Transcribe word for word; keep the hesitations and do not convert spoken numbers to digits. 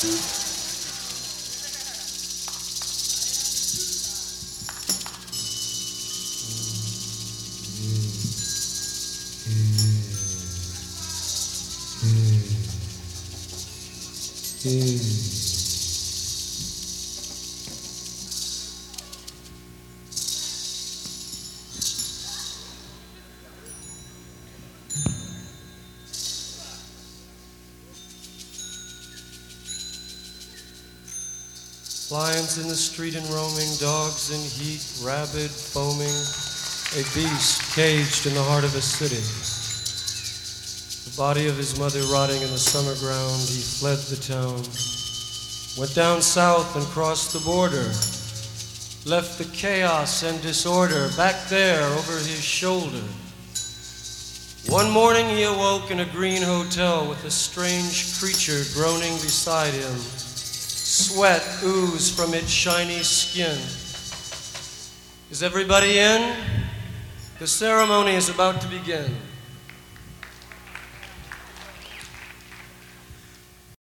Lions in the street and roaming, dogs in heat, rabid, foaming, a beast caged in the heart of a city. The body of his mother rotting in the summer ground, he fled the town, went down south and crossed the border, left the chaos and disorder back there over his shoulder. One morning he awoke in a green hotel with a strange creature groaning beside him. Sweat oozed from its shiny skin. Is everybody in? The ceremony is about to begin.